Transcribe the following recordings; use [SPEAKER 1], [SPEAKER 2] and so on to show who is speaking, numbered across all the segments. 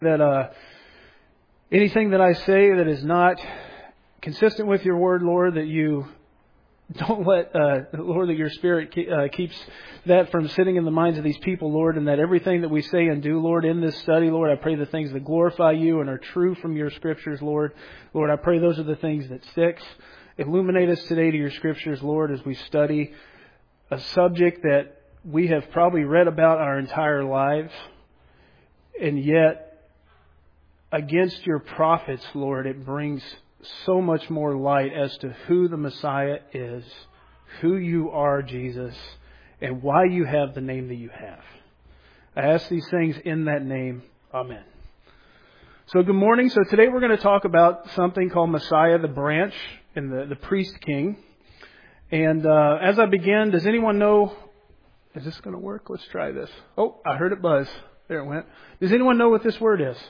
[SPEAKER 1] that anything that I say that is not consistent with your word, Lord, that you don't let, Lord, that your Spirit keeps that from sitting in the minds of these people, Lord, and that everything that we say and do, Lord, in this study, Lord, I pray the things that glorify you and are true from your Scriptures, Lord. Lord, I pray those are the things that sticks. Illuminate us today to your Scriptures, Lord, as we study a subject that we have probably read about our entire lives, and yet against your prophets, Lord, it brings so much more light as to who the Messiah is, who you are, Jesus, and why you have the name that you have. I ask these things in that name. Amen. So good morning. So today we're going to talk about something called Messiah, the branch, and the priest king. And as I begin, does anyone know, is this going to work? Let's try this. Oh, I heard it buzz. There it went. Does anyone know what this word is?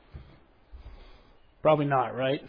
[SPEAKER 1] Probably not, right?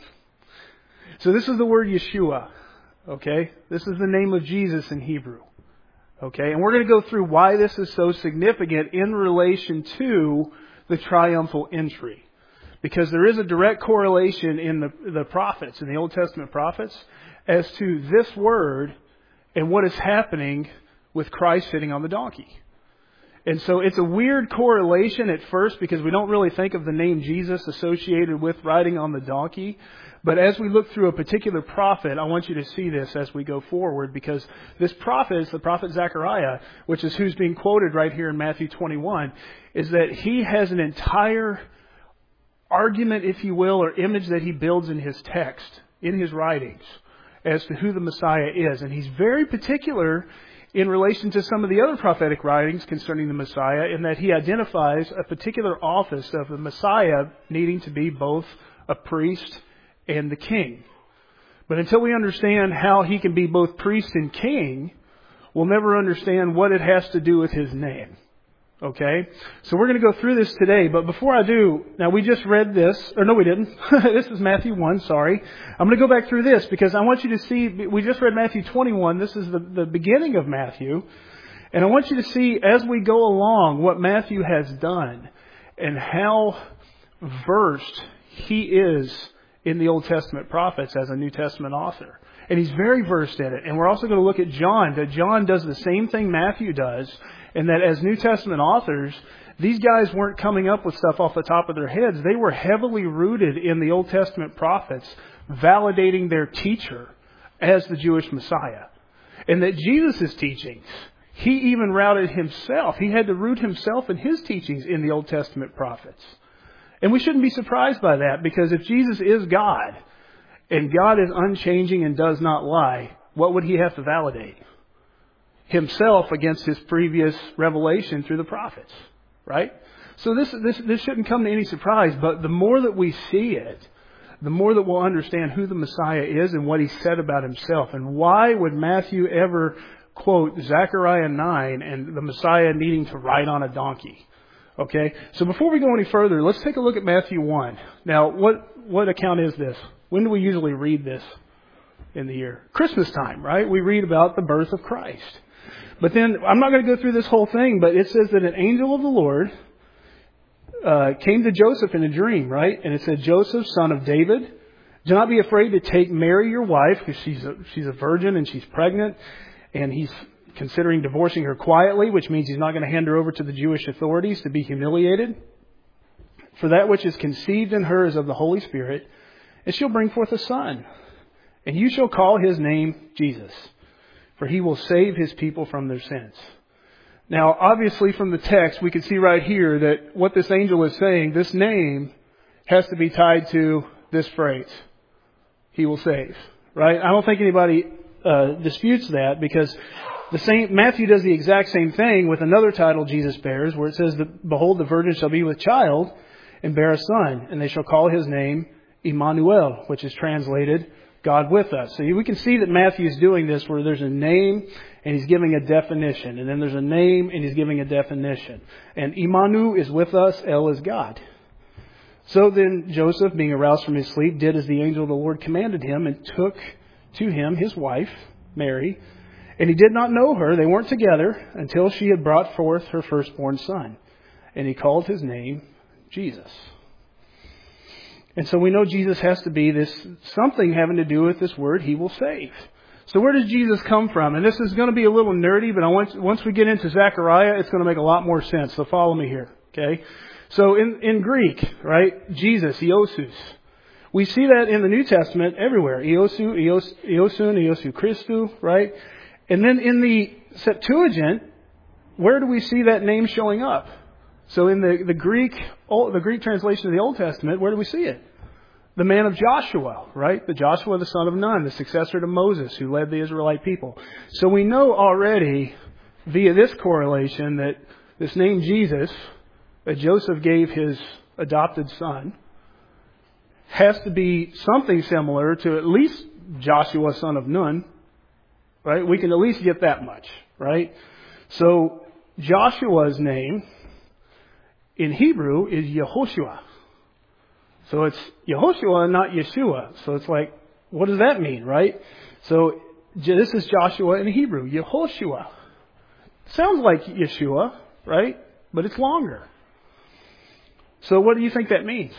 [SPEAKER 1] So this is the word Yeshua, okay? This is the name of Jesus in Hebrew, okay? And we're going to go through why this is so significant in relation to the triumphal entry. Because there is a direct correlation in the prophets, in the Old Testament prophets, as to this word and what is happening with Christ sitting on the donkey. And so it's a weird correlation at first because we don't really think of the name Jesus associated with riding on the donkey. But as we look through a particular prophet, I want you to see this as we go forward, because this prophet is the prophet Zechariah, which is who's being quoted right here in Matthew 21, is that he has an entire argument, if you will, or image that he builds in his text, in his writings, as to who the Messiah is. And he's very particular in relation to some of the other prophetic writings concerning the Messiah, in that he identifies a particular office of the Messiah needing to be both a priest and the king. But until we understand how he can be both priest and king, we'll never understand what it has to do with his name. Okay? So we're going to go through this today. But before I do, now we just read this. Or no, we didn't. This is Matthew 1, sorry. I'm going to go back through this because I want you to see, we just read Matthew 21. This is the beginning of Matthew. And I want you to see as we go along what Matthew has done and how versed he is in the Old Testament prophets as a New Testament author. And he's very versed in it. And we're also going to look at John, that John does the same thing Matthew does, and that as New Testament authors, these guys weren't coming up with stuff off the top of their heads. They were heavily rooted in the Old Testament prophets, validating their teacher as the Jewish Messiah. And that Jesus' teachings, he even routed himself. He had to root himself in his teachings in the Old Testament prophets. And we shouldn't be surprised by that, because if Jesus is God, and God is unchanging and does not lie, what would he have to validate? Himself against his previous revelation through the prophets, right? So this shouldn't come to any surprise, but the more that we see it, the more that we'll understand who the Messiah is and what he said about himself. And why would Matthew ever quote Zechariah 9 and the Messiah needing to ride on a donkey? Okay, so before we go any further, let's take a look at Matthew 1. Now, what account is this? When do we usually read this in the year? Christmas time, right? We read about the birth of Christ. But then, I'm not going to go through this whole thing, but it says that an angel of the Lord came to Joseph in a dream, right? And it said, Joseph, son of David, do not be afraid to take Mary, your wife, because she's a virgin and she's pregnant, and he's considering divorcing her quietly, which means he's not going to hand her over to the Jewish authorities to be humiliated. For that which is conceived in her is of the Holy Spirit, and she'll bring forth a son. And you shall call his name Jesus, for he will save his people from their sins. Now, obviously from the text, we can see right here that what this angel is saying, this name has to be tied to this phrase, he will save. Right? I don't think anybody disputes that, because Matthew does the exact same thing with another title Jesus bears, where it says that, behold, the virgin shall be with child and bear a son, and they shall call his name Emmanuel, which is translated God with us. So we can see that Matthew is doing this where there's a name and he's giving a definition, and then there's a name and he's giving a definition. And Imanu is with us, El is God. So then Joseph, being aroused from his sleep, did as the angel of the Lord commanded him, and took to him his wife, Mary. And he did not know her. They weren't together until she had brought forth her firstborn son. And he called his name Jesus. And so we know Jesus has to be this something having to do with this word, He will save. So where does Jesus come from? And this is going to be a little nerdy, but once we get into Zechariah, it's going to make a lot more sense. So follow me here, okay? So in Greek, right, Jesus, Iosus. We see that in the New Testament everywhere. Iosu, Iosun, Iosu Christou, right? And then in the Septuagint, where do we see that name showing up? So in the Greek translation of the Old Testament, where do we see it? The man of Joshua, right? The Joshua, the son of Nun, the successor to Moses, who led the Israelite people. So we know already via this correlation that this name Jesus, that Joseph gave his adopted son, has to be something similar to at least Joshua, son of Nun, right? We can at least get that much, right? So Joshua's name in Hebrew is Yehoshua. So it's Yehoshua, not Yeshua. So it's like, what does that mean, right? So this is Joshua in Hebrew, Yehoshua. Sounds like Yeshua, right? But it's longer. So what do you think that means?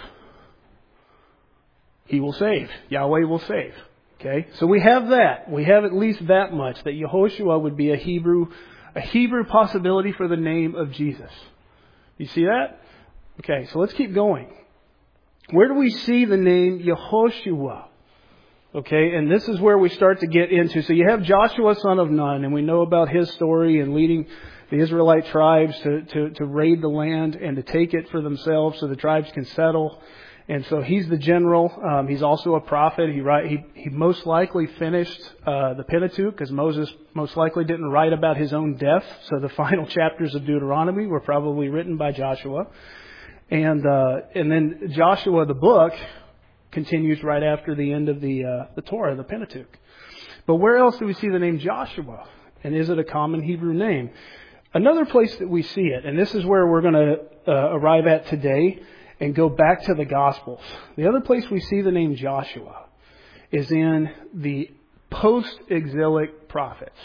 [SPEAKER 1] He will save. Yahweh will save. Okay? So we have that. We have at least that much, that Yehoshua would be a Hebrew possibility for the name of Jesus. You see that? Okay, so let's keep going. Where do we see the name Yehoshua? Okay, and this is where we start to get into. So you have Joshua, son of Nun, and we know about his story and leading the Israelite tribes to raid the land and to take it for themselves so the tribes can settle. And so he's the general. He's also a prophet. He most likely finished the Pentateuch, because Moses most likely didn't write about his own death. So the final chapters of Deuteronomy were probably written by Joshua. And then Joshua, the book, continues right after the end of the Torah, the Pentateuch. But where else do we see the name Joshua? And is it a common Hebrew name? Another place that we see it, and this is where we're going to arrive at today and go back to the Gospels. The other place we see the name Joshua is in the post-exilic prophets.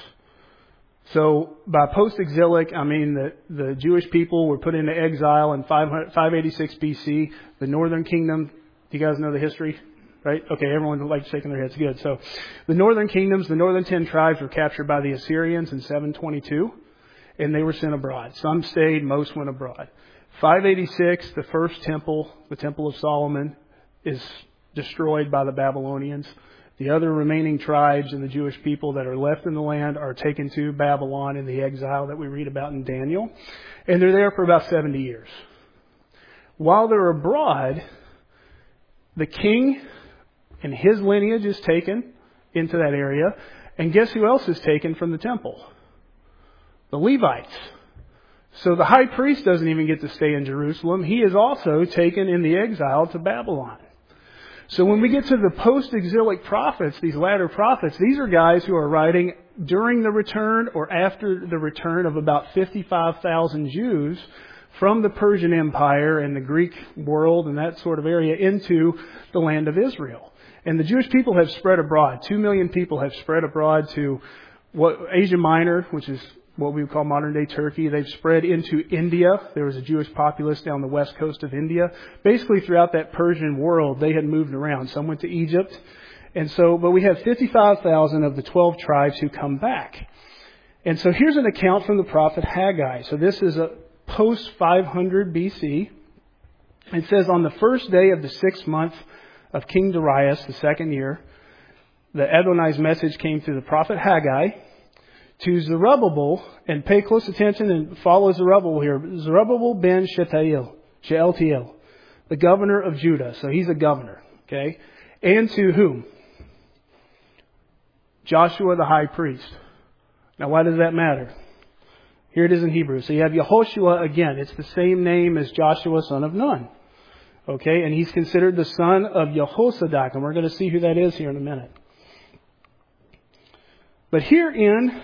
[SPEAKER 1] So by post-exilic, I mean that the Jewish people were put into exile in 586 BC. The northern kingdom, do you guys know the history? Right? Okay, everyone likes shaking their heads. Good. So the northern kingdoms, the northern 10 tribes were captured by the Assyrians in 722, and they were sent abroad. Some stayed, most went abroad. 586, the first temple, the Temple of Solomon, is destroyed by the Babylonians. The other remaining tribes and the Jewish people that are left in the land are taken to Babylon in the exile that we read about in Daniel. And they're there for about 70 years. While they're abroad, the king and his lineage is taken into that area. And guess who else is taken from the temple? The Levites. So the high priest doesn't even get to stay in Jerusalem. He is also taken in the exile to Babylon. So when we get to the post-exilic prophets, these latter prophets, these are guys who are writing during the return or after the return of about 55,000 Jews from the Persian Empire and the Greek world and that sort of area into the land of Israel. And the Jewish people have spread abroad. 2 million people have spread abroad to Asia Minor, which is what we would call modern-day Turkey. They've spread into India. There was a Jewish populace down the west coast of India. Basically, throughout that Persian world, they had moved around. Some went to Egypt. But we have 55,000 of the 12 tribes who come back. And so here's an account from the prophet Haggai. So this is a post-500 BC. It says, on the first day of the 6th month of King Darius, the second year, the Adonai's message came through the prophet Haggai to Zerubbabel, and pay close attention and follow Zerubbabel here. Zerubbabel ben Shealtiel, the governor of Judah. So he's a governor, okay? And to whom? Joshua the high priest. Now why does that matter? Here it is in Hebrew. So you have Yehoshua again. It's the same name as Joshua, son of Nun. Okay, and he's considered the son of Jehozadak, and we're going to see who that is here in a minute. But here in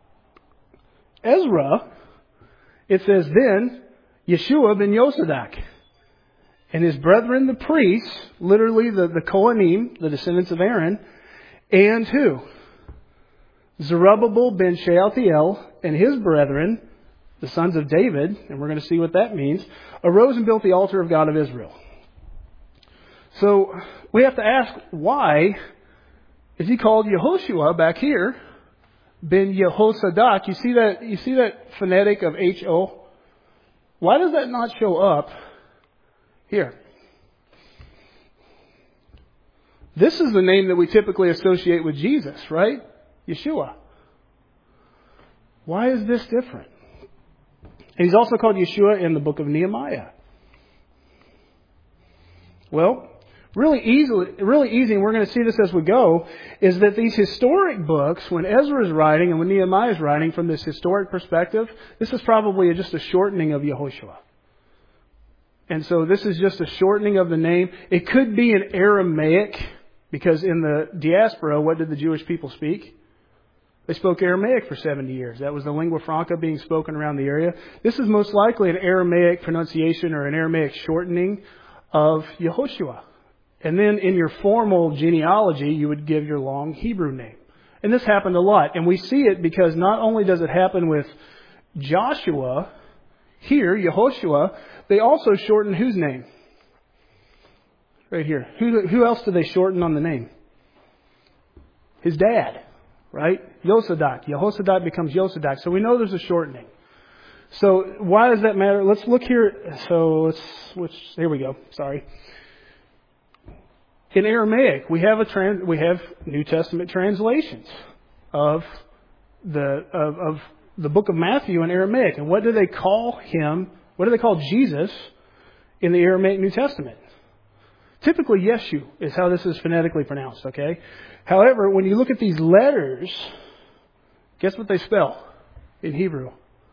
[SPEAKER 1] Ezra, it says, then Yeshua ben Yosadak and his brethren, the priests, literally the Kohanim, the descendants of Aaron, and who? Zerubbabel ben Shealtiel and his brethren, the sons of David, and we're going to see what that means, arose and built the altar of God of Israel. So we have to ask, why is he called Yehoshua back here, ben Yehosadak? You see that phonetic of H-O? Why does that not show up here? This is the name that we typically associate with Jesus, right? Yeshua. Why is this different? And he's also called Yeshua in the book of Nehemiah. Well, really easy, and we're going to see this as we go, is that these historic books, when Ezra is writing and when Nehemiah is writing from this historic perspective, this is probably just a shortening of Yehoshua. And so this is just a shortening of the name. It could be in Aramaic, because in the diaspora, what did the Jewish people speak? They spoke Aramaic for 70 years. That was the lingua franca being spoken around the area. This is most likely an Aramaic pronunciation or an Aramaic shortening of Yehoshua. And then in your formal genealogy, you would give your long Hebrew name. And this happened a lot. And we see it because not only does it happen with Joshua, here, Yehoshua, they also shorten whose name? Right here. Who else do they shorten on the name? His dad, right? Yosadak. Yehosadak becomes Yosadak. So we know there's a shortening. So why does that matter? Let's look here. So here we go. Sorry. In Aramaic, we have New Testament translations of the book of Matthew in Aramaic. And what do they call him? What do they call Jesus in the Aramaic New Testament? Typically, Yeshu is how this is phonetically pronounced, okay? However, when you look at these letters, guess what they spell in Hebrew?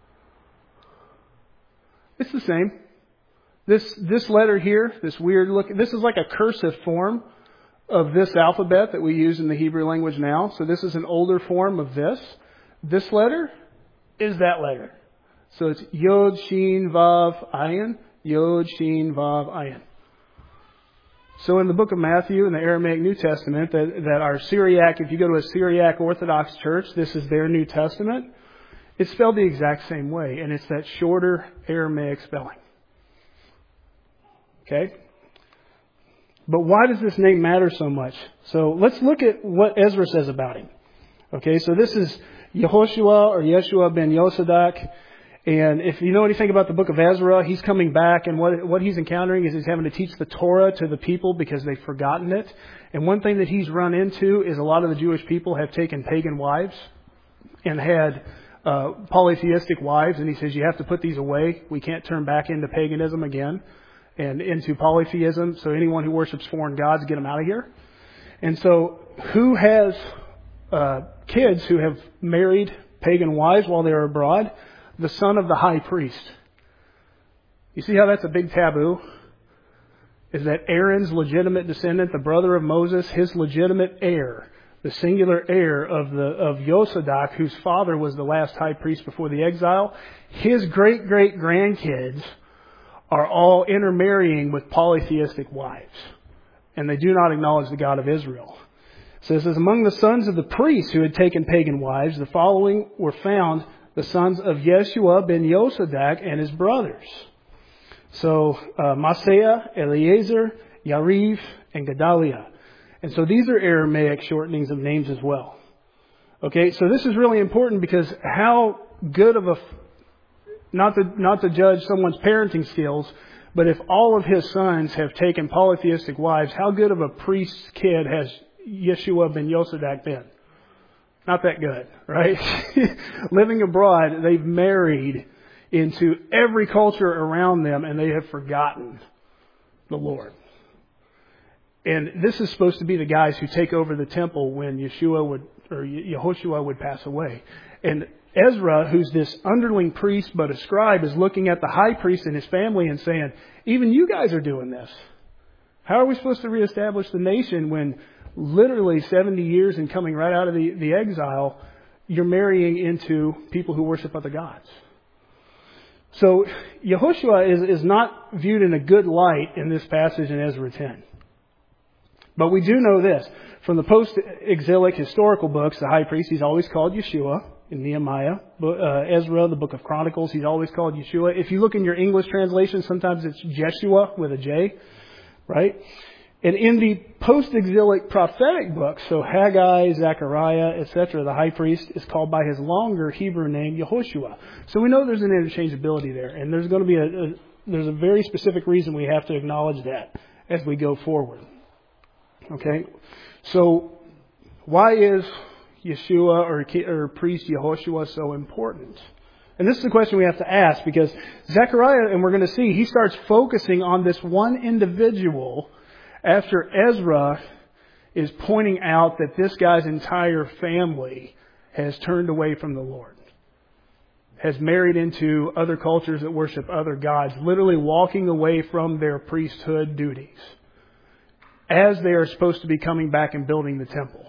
[SPEAKER 1] It's the same. This letter here, this weird look, this is like a cursive form of this alphabet that we use in the Hebrew language now. So this is an older form of this. This letter is that letter. So it's Yod, Shin, Vav, Ayin. Yod, Shin, Vav, Ayin. So in the book of Matthew, in the Aramaic New Testament, that our Syriac, if you go to a Syriac Orthodox church, this is their New Testament. It's spelled the exact same way, and it's that shorter Aramaic spelling. Okay? But why does this name matter so much? So let's look at what Ezra says about him. Okay, so this is Yehoshua or Yeshua ben Yosadak. And if you know anything about the book of Ezra, he's coming back, and what he's encountering is he's having to teach the Torah to the people because they've forgotten it. And one thing that he's run into is a lot of the Jewish people have taken pagan wives and had polytheistic wives. And he says, you have to put these away. We can't turn back into paganism again and into polytheism. So anyone who worships foreign gods, get them out of here. And so who has kids who have married pagan wives while they are abroad? The son of the high priest. You see how that's a big taboo? Is that Aaron's legitimate descendant, the brother of Moses, his legitimate heir, the singular heir of Yosadak, whose father was the last high priest before the exile, his great-great-grandkids are all intermarrying with polytheistic wives. And they do not acknowledge the God of Israel. So it says, among the sons of the priests who had taken pagan wives, the following were found: the sons of Yeshua ben Yosadak and his brothers. So Maaseiah, Eliezer, Yariv, and Gedaliah. And so these are Aramaic shortenings of names as well. Okay, so this is really important because how good of not to judge someone's parenting skills, but if all of his sons have taken polytheistic wives, how good of a priest's kid has Yeshua ben Yosadak been? Not that good, right? Living abroad, they've married into every culture around them, and they have forgotten the Lord. And this is supposed to be the guys who take over the temple when Yehoshua would pass away. And Ezra, who's this underling priest but a scribe, is looking at the high priest and his family and saying, even you guys are doing this. How are we supposed to reestablish the nation when literally 70 years and coming right out of the exile, you're marrying into people who worship other gods? So Yehoshua is not viewed in a good light in this passage in Ezra 10. But we do know this. From the post-exilic historical books, the high priest, he's always called Yeshua. In Nehemiah, Ezra, the book of Chronicles, he's always called Yeshua. If you look in your English translation, sometimes it's Jeshua with a J, right? And in the post-exilic prophetic books, so Haggai, Zechariah, etc., the high priest is called by his longer Hebrew name, Yehoshua. So we know there's an interchangeability there, and there's going to be there's a very specific reason we have to acknowledge that as we go forward. Okay? So why is Yeshua or priest Yehoshua so important? And this is the question we have to ask, because Zechariah, and we're going to see, he starts focusing on this one individual after Ezra is pointing out that this guy's entire family has turned away from the Lord, has married into other cultures that worship other gods, literally walking away from their priesthood duties as they are supposed to be coming back and building the temple.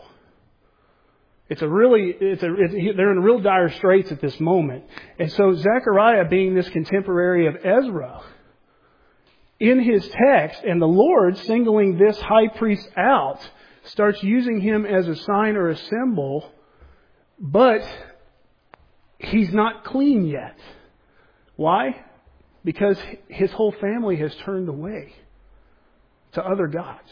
[SPEAKER 1] They're in real dire straits at this moment. And so Zechariah, being this contemporary of Ezra, in his text, and the Lord singling this high priest out, starts using him as a sign or a symbol, but he's not clean yet. Why? Because his whole family has turned away to other gods.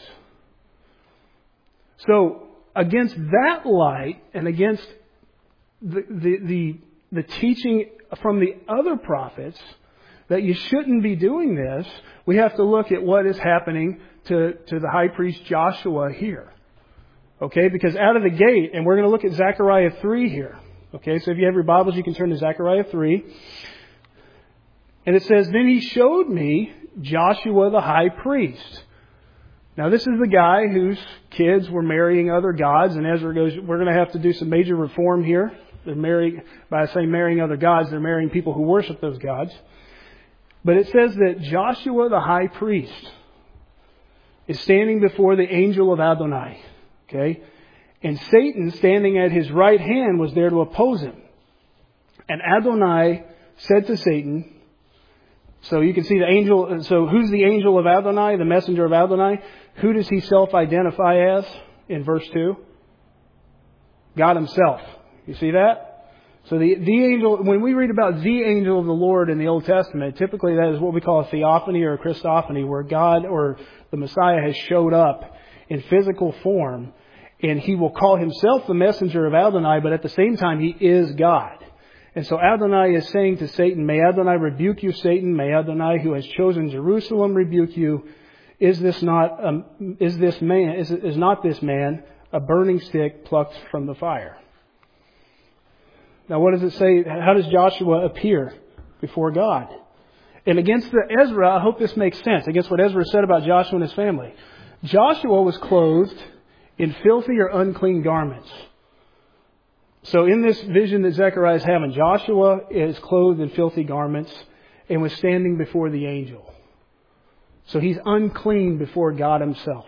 [SPEAKER 1] So, against that light, and against the teaching from the other prophets that you shouldn't be doing this, we have to look at what is happening to the high priest Joshua here. Okay, because out of the gate, and we're going to look at Zechariah 3 here. Okay, so if you have your Bibles, you can turn to Zechariah 3. And it says, "Then he showed me Joshua the high priest." Now this is the guy whose kids were marrying other gods, and Ezra goes, we're going to have to do some major reform here. They're marrying other gods, they're marrying people who worship those gods. But it says that Joshua the high priest is standing before the angel of Adonai. Okay? And Satan, standing at his right hand, was there to oppose him. And Adonai said to Satan, so you can see the angel, so who's the angel of Adonai, the messenger of Adonai? Who does he self-identify as in verse 2? God himself. You see that? So the angel, when we read about the angel of the Lord in the Old Testament, typically that is what we call a theophany or a Christophany, where God or the Messiah has showed up in physical form, and he will call himself the messenger of Adonai, but at the same time he is God. And so Adonai is saying to Satan, "May Adonai rebuke you, Satan. May Adonai, who has chosen Jerusalem, rebuke you. Is not this man a burning stick plucked from the fire?" Now what does it say? How does Joshua appear before God? And against Ezra, I hope this makes sense, against what Ezra said about Joshua and his family. Joshua was clothed in filthy or unclean garments. So in this vision that Zechariah is having, Joshua is clothed in filthy garments and was standing before the angel. So he's unclean before God himself.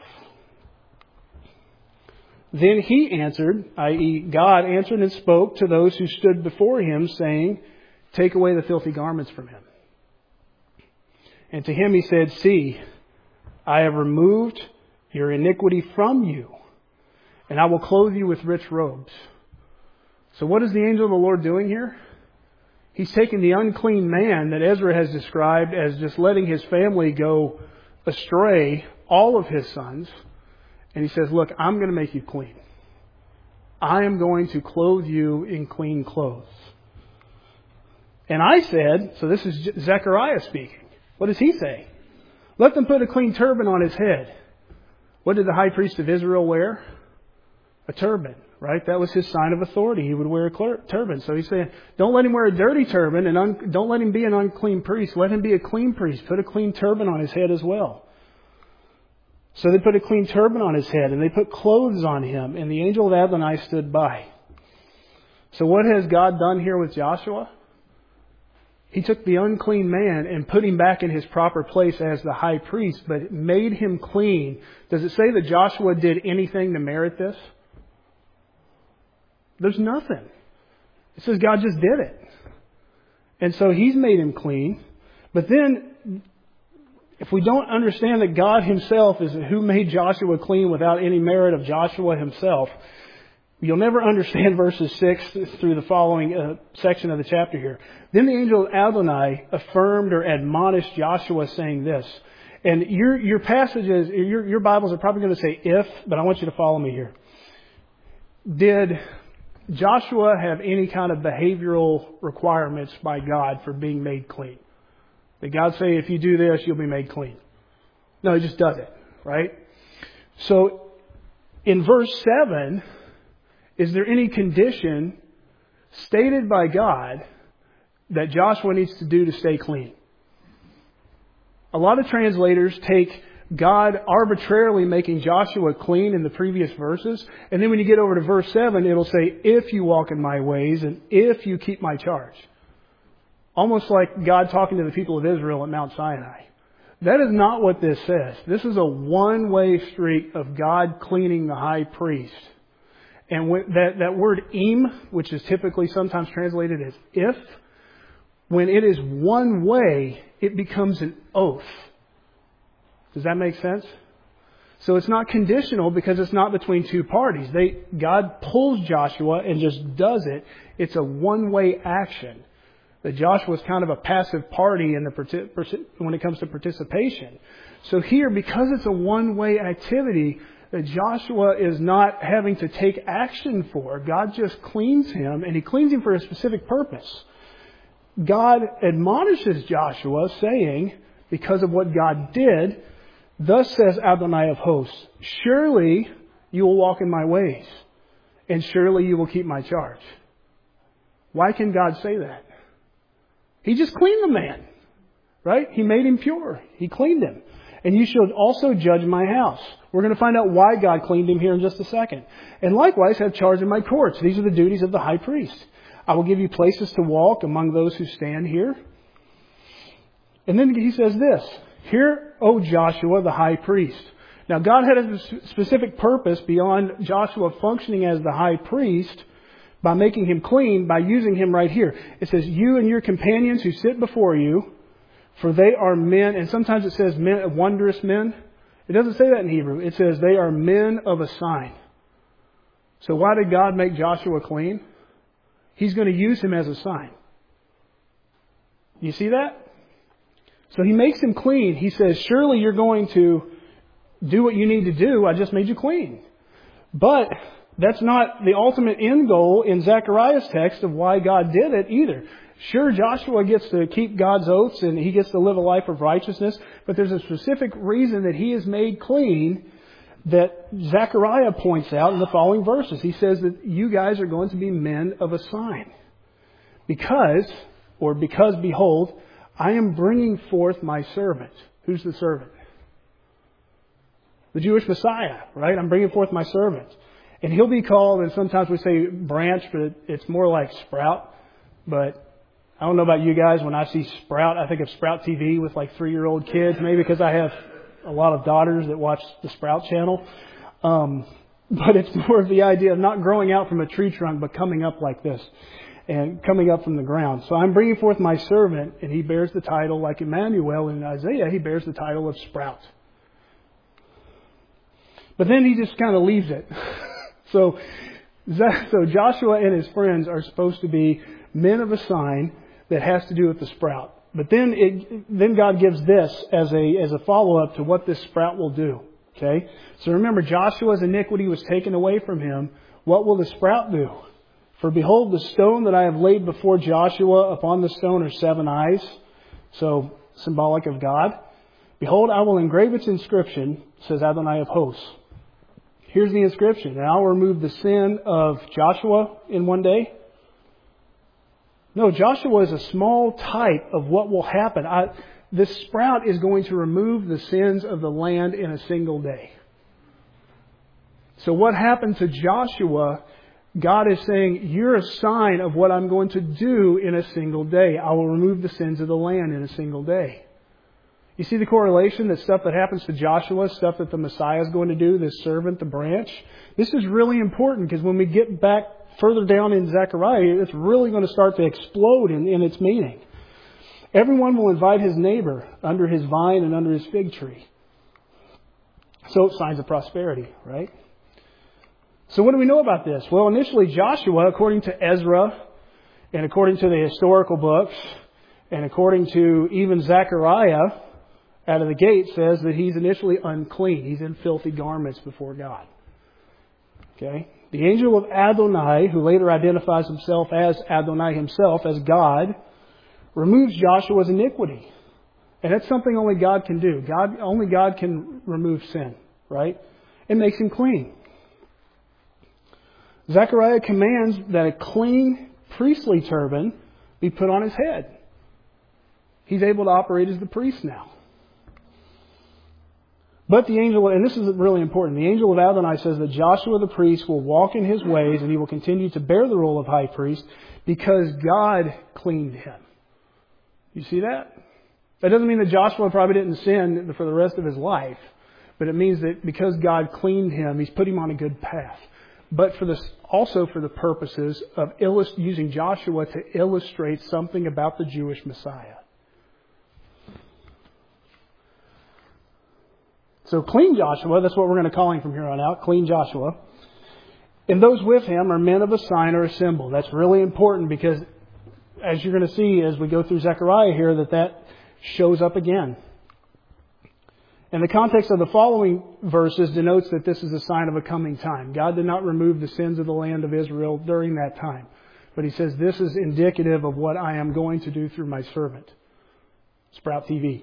[SPEAKER 1] Then he answered, i.e. God answered and spoke to those who stood before him, saying, "Take away the filthy garments from him." And to him he said, "See, I have removed your iniquity from you, and I will clothe you with rich robes." So what is the angel of the Lord doing here? He's taking the unclean man that Ezra has described as just letting his family go astray, all of his sons, and he says, "Look, I'm going to make you clean. I am going to clothe you in clean clothes." And I said, so this is Zechariah speaking. What does he say? "Let them put a clean turban on his head." What did the high priest of Israel wear? A turban, right? That was his sign of authority. He would wear a turban. So he's saying, don't let him wear a dirty turban, and don't let him be an unclean priest. Let him be a clean priest. Put a clean turban on his head as well. So they put a clean turban on his head, and they put clothes on him, and the angel of Adonai stood by. So what has God done here with Joshua? He took the unclean man and put him back in his proper place as the high priest, but made him clean. Does it say that Joshua did anything to merit this? There's nothing. It says God just did it. And so he's made him clean. But then, if we don't understand that God himself is who made Joshua clean without any merit of Joshua himself, you'll never understand verses 6 through the following section of the chapter here. Then the angel of Adonai affirmed or admonished Joshua, saying this, And your passages, your Bibles are probably going to say if, but I want you to follow me here. Did Joshua have any kind of behavioral requirements by God for being made clean? Did God say, if you do this, you'll be made clean? No, He just does it, right? So in verse 7, is there any condition stated by God that Joshua needs to do to stay clean? A lot of translators take God arbitrarily making Joshua clean in the previous verses, and then when you get over to verse 7, it'll say, if you walk in my ways and if you keep my charge. Almost like God talking to the people of Israel at Mount Sinai. That is not what this says. This is a one-way street of God cleaning the high priest. And that word im, which is typically sometimes translated as if, when it is one way, it becomes an oath. Does that make sense? So it's not conditional because it's not between two parties. God pulls Joshua and just does it. It's a one-way action. That Joshua is kind of a passive party when it comes to participation. So here, because it's a one-way activity that Joshua is not having to take action for, God just cleans him, and He cleans him for a specific purpose. God admonishes Joshua, saying, because of what God did, thus says Adonai of hosts, surely you will walk in my ways, and surely you will keep my charge. Why can God say that? He just cleaned the man, right? He made him pure. He cleaned him. And you shall also judge my house. We're going to find out why God cleaned him here in just a second. And likewise have charge in my courts. These are the duties of the high priest. I will give you places to walk among those who stand here. And then He says this, hear, O Joshua, the high priest. Now God had a specific purpose beyond Joshua functioning as the high priest by making him clean, by using him right here. It says, you and your companions who sit before you, for they are men, and sometimes it says men, wondrous men. It doesn't say that in Hebrew. It says they are men of a sign. So why did God make Joshua clean? He's going to use him as a sign. You see that? So He makes him clean. He says, surely you're going to do what you need to do. I just made you clean. But that's not the ultimate end goal in Zechariah's text of why God did it either. Sure, Joshua gets to keep God's oaths and he gets to live a life of righteousness, but there's a specific reason that he is made clean that Zechariah points out in the following verses. He says that you guys are going to be men of a sign. Because, behold, I am bringing forth my servant. Who's the servant? The Jewish Messiah, right? I'm bringing forth my servant. And He'll be called, and sometimes we say branch, but it's more like sprout. But I don't know about you guys. When I see Sprout, I think of Sprout TV with like 3-year-old kids. Maybe because I have a lot of daughters that watch the Sprout channel. But it's more of the idea of not growing out from a tree trunk, but coming up like this and coming up from the ground. So I'm bringing forth my servant, and he bears the title, like Emmanuel in Isaiah, he bears the title of Sprout. But then he just kind of leaves it. So Joshua and his friends are supposed to be men of a sign that has to do with the sprout. But then God gives this as a follow-up to what this sprout will do. Okay? So remember, Joshua's iniquity was taken away from him. What will the sprout do? For behold, the stone that I have laid before Joshua, upon the stone are 7 eyes. So, symbolic of God. Behold, I will engrave its inscription, says Adonai of hosts. Here's the inscription. And I'll remove the sin of Joshua in one day. No, Joshua is a small type of what will happen. This sprout is going to remove the sins of the land in a single day. So what happened to Joshua, God is saying, you're a sign of what I'm going to do in a single day. I will remove the sins of the land in a single day. You see the correlation, that stuff that happens to Joshua, stuff that the Messiah is going to do, this servant, the branch. This is really important because when we get back further down in Zechariah, it's really going to start to explode in its meaning. Everyone will invite his neighbor under his vine and under his fig tree. So signs of prosperity, right? So what do we know about this? Well, initially Joshua, according to Ezra and according to the historical books and according to even Zechariah, out of the gate says that he's initially unclean. He's in filthy garments before God. Okay? The angel of Adonai, who later identifies himself as Adonai himself, as God, removes Joshua's iniquity. And that's something only God can do. Only God can remove sin, right? It makes him clean. Zechariah commands that a clean priestly turban be put on his head. He's able to operate as the priest now. But the angel, and this is really important, the angel of Adonai says that Joshua the priest will walk in his ways and he will continue to bear the role of high priest because God cleaned him. You see that? That doesn't mean that Joshua probably didn't sin for the rest of his life, but it means that because God cleaned him, he's put him on a good path. But also for the purposes of using Joshua to illustrate something about the Jewish Messiah. So clean Joshua, that's what we're going to call him from here on out, clean Joshua. And those with him are men of a sign or a symbol. That's really important because as you're going to see as we go through Zechariah here, that shows up again. And the context of the following verses denotes that this is a sign of a coming time. God did not remove the sins of the land of Israel during that time. But he says this is indicative of what I am going to do through my servant. Sprout TV.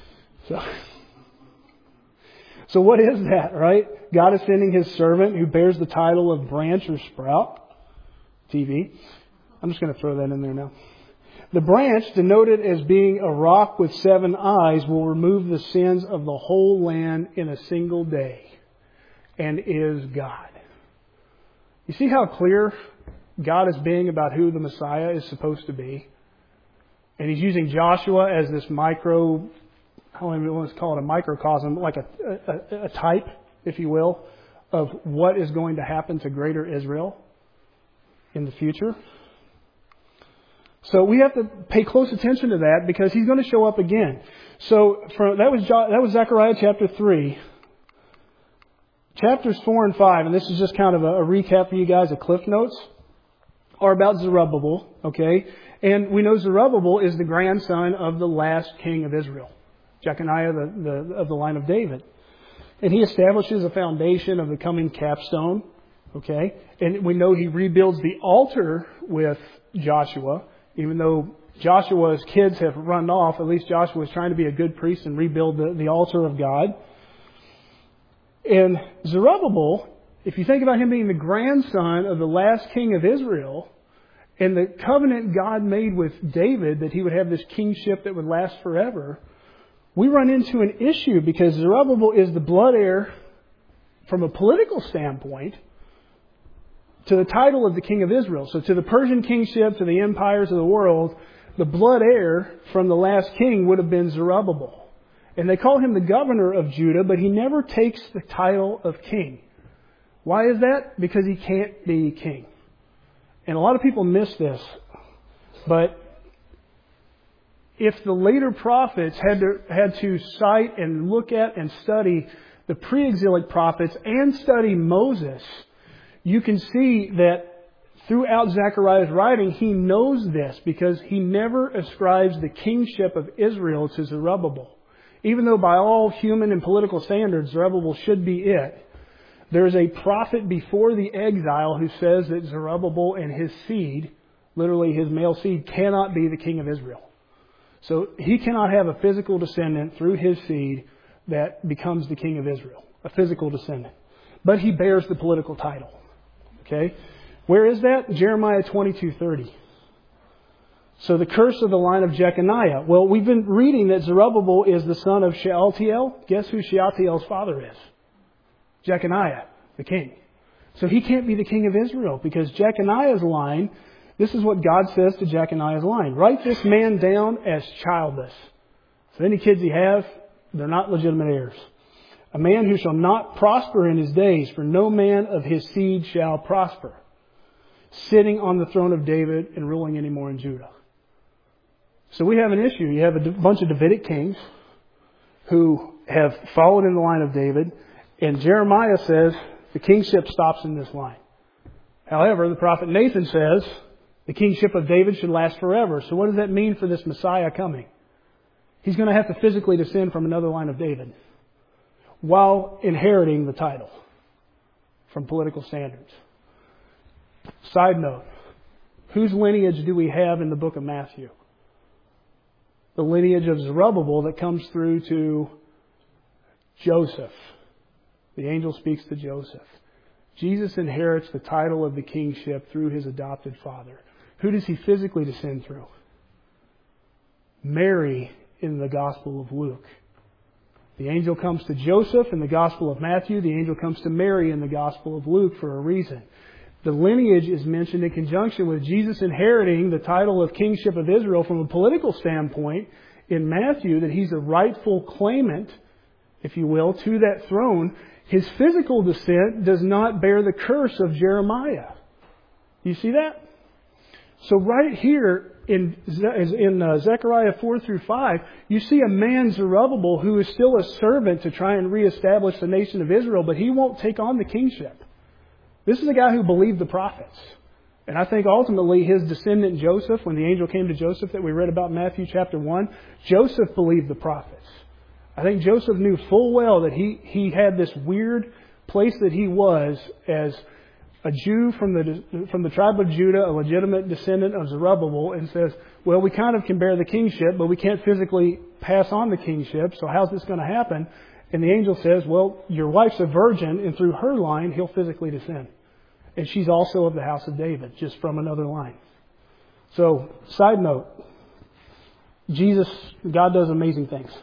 [SPEAKER 1] So what is that, right? God is sending his servant who bears the title of branch or sprout. TV. I'm just going to throw that in there now. The branch, denoted as being a rock with 7 eyes, will remove the sins of the whole land in a single day, and is God. You see how clear God is being about who the Messiah is supposed to be? And he's using Joshua as this I don't even want to call it a microcosm, like a type, if you will, of what is going to happen to greater Israel in the future. So we have to pay close attention to that because he's going to show up again. So that was Zechariah chapter 3. Chapters 4 and 5, and this is just kind of a recap for you guys, a cliff notes, are about Zerubbabel, okay? And we know Zerubbabel is the grandson of the last king of Israel, Jeconiah of the line of David. And he establishes a foundation of the coming capstone, okay? And we know he rebuilds the altar with Joshua. Even though Joshua's kids have run off, at least Joshua is trying to be a good priest and rebuild the altar of God. And Zerubbabel, if you think about him being the grandson of the last king of Israel, and the covenant God made with David that he would have this kingship that would last forever, we run into an issue because Zerubbabel is the blood heir from a political standpoint to the title of the king of Israel. So to the Persian kingship, to the empires of the world, the blood heir from the last king would have been Zerubbabel. And they call him the governor of Judah, but he never takes the title of king. Why is that? Because he can't be king. And a lot of people miss this. But if the later prophets had to cite and look at and study the pre-exilic prophets and study Moses, you can see that throughout Zechariah's writing, he knows this because he never ascribes the kingship of Israel to Zerubbabel. Even though by all human and political standards, Zerubbabel should be it, there is a prophet before the exile who says that Zerubbabel and his seed, literally his male seed, cannot be the king of Israel. So he cannot have a physical descendant through his seed that becomes the king of Israel, a physical descendant. But he bears the political title. Okay, where is that? Jeremiah 22:30. So the curse of the line of Jeconiah. Well, we've been reading that Zerubbabel is the son of Shealtiel. Guess who Shealtiel's father is? Jeconiah, the king. So he can't be the king of Israel because Jeconiah's line, this is what God says to Jeconiah's line. Write this man down as childless. So any kids you have, they're not legitimate heirs. A man who shall not prosper in his days, for no man of his seed shall prosper, sitting on the throne of David and ruling anymore in Judah. So we have an issue. You have a bunch of Davidic kings who have followed in the line of David, and Jeremiah says the kingship stops in this line. However, the prophet Nathan says the kingship of David should last forever. So what does that mean for this Messiah coming? He's going to have to physically descend from another line of David while inheriting the title from political standards. Side note, whose lineage do we have in the book of Matthew? The lineage of Zerubbabel that comes through to Joseph. The angel speaks to Joseph. Jesus inherits the title of the kingship through his adopted father. Who does he physically descend through? Mary in the Gospel of Luke. The angel comes to Joseph in the Gospel of Matthew. The angel comes to Mary in the Gospel of Luke for a reason. The lineage is mentioned in conjunction with Jesus inheriting the title of kingship of Israel from a political standpoint in Matthew, that he's a rightful claimant, if you will, to that throne. His physical descent does not bear the curse of Jeremiah. You see that? So right here in Zechariah 4 through 5, you see a man, Zerubbabel, who is still a servant to try and reestablish the nation of Israel, but he won't take on the kingship. This is a guy who believed the prophets. And I think ultimately his descendant Joseph, when the angel came to Joseph that we read about in Matthew chapter 1, Joseph believed the prophets. I think Joseph knew full well that he had this weird place that he was as a Jew from the tribe of Judah, a legitimate descendant of Zerubbabel, and says, well, we kind of can bear the kingship, but we can't physically pass on the kingship, so how's this going to happen? And the angel says, well, your wife's a virgin, and through her line, he'll physically descend. And she's also of the house of David, just from another line. So, side note, God does amazing things.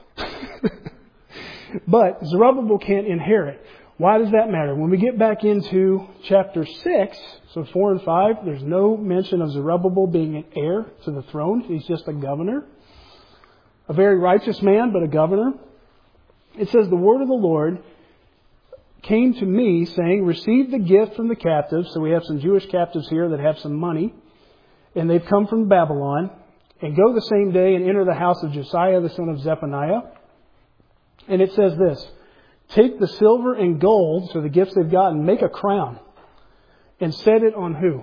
[SPEAKER 1] But Zerubbabel can't inherit. Why does that matter? When we get back into chapter 6, so 4 and 5, there's no mention of Zerubbabel being an heir to the throne. He's just a governor. A very righteous man, but a governor. It says, the word of the Lord came to me, saying, receive the gift from the captives. So we have some Jewish captives here that have some money. And they've come from Babylon. And go the same day and enter the house of Josiah, the son of Zephaniah. And it says this, take the silver and gold, so the gifts they've gotten, make a crown. And set it on who?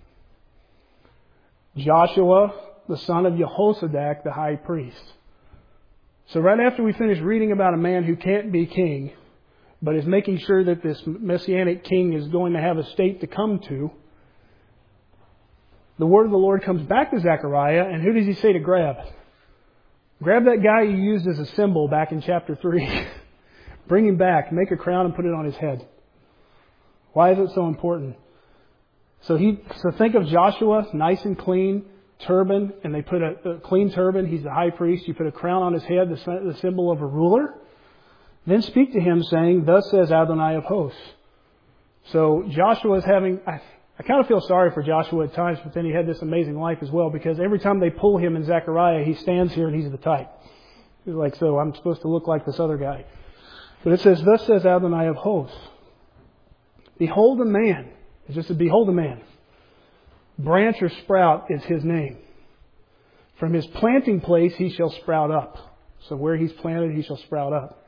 [SPEAKER 1] Joshua, the son of Jehozadak, the high priest. So right after we finish reading about a man who can't be king, but is making sure that this messianic king is going to have a state to come to, the word of the Lord comes back to Zechariah, and who does he say to grab? Grab that guy you used as a symbol back in chapter 3. Bring him back, make a crown and put it on his head. Why is it so important? So think of Joshua, nice and clean, turban, and they put a clean turban. He's the high priest. You put a crown on his head, the symbol of a ruler. Then speak to him, saying, thus says Adonai of hosts. So Joshua is having... I kind of feel sorry for Joshua at times, but then he had this amazing life as well, because every time they pull him in Zechariah, he stands here and he's the type. He's like, so I'm supposed to look like this other guy. But it says, thus says Adonai of hosts. Behold a man. It's just a behold a man. Branch or sprout is his name. From his planting place he shall sprout up. So where he's planted, he shall sprout up.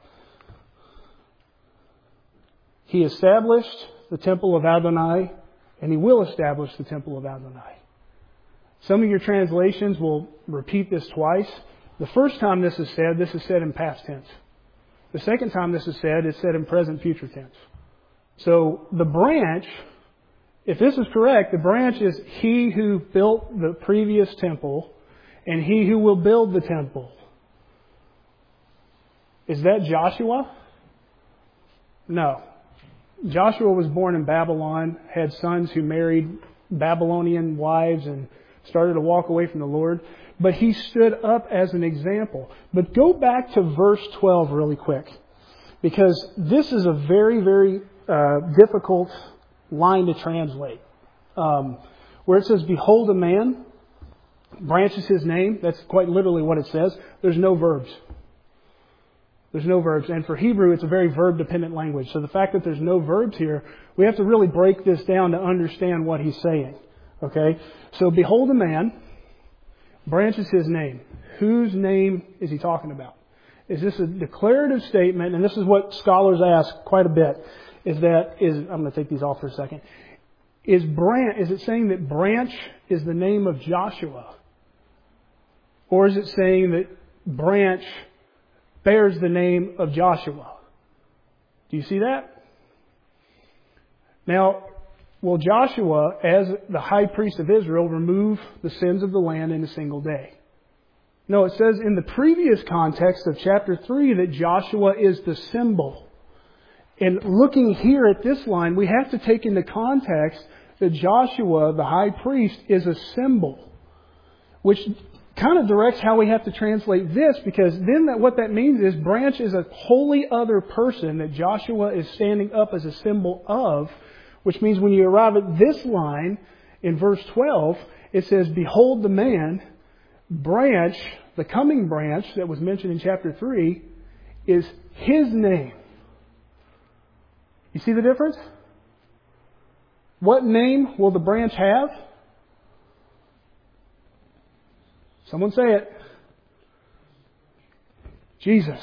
[SPEAKER 1] He established the temple of Adonai, and he will establish the temple of Adonai. Some of your translations will repeat this twice. The first time this is said in past tense. The second time this is said, it's said in present future tense. So the branch, if this is correct, the branch is he who built the previous temple and he who will build the temple. Is that Joshua? No. Joshua was born in Babylon, had sons who married Babylonian wives and started to walk away from the Lord. But he stood up as an example. But go back to verse 12 really quick. Because this is a very, very difficult line to translate. Where it says, behold a man, branch is his name. That's quite literally what it says. There's no verbs. There's no verbs. And for Hebrew, it's a very verb-dependent language. So the fact that there's no verbs here, we have to really break this down to understand what he's saying. Okay? So behold a man, branch is his name. Whose name is he talking about? Is this a declarative statement? And this is what scholars ask quite a bit. I'm going to take these off for a second. Is it saying that branch is the name of Joshua? Or is it saying that branch bears the name of Joshua. Do you see that? Now, will Joshua, as the high priest of Israel, remove the sins of the land in a single day? No, it says in the previous context of chapter 3 that Joshua is the symbol. And looking here at this line, we have to take into context that Joshua, the high priest, is a symbol, which kind of directs how we have to translate this, because then what that means is branch is a wholly other person that Joshua is standing up as a symbol of, which means when you arrive at this line in verse 12, it says, "Behold the man, branch," the coming branch that was mentioned in chapter 3, is his name. You see the difference? What name will the branch have? Someone say it. Jesus.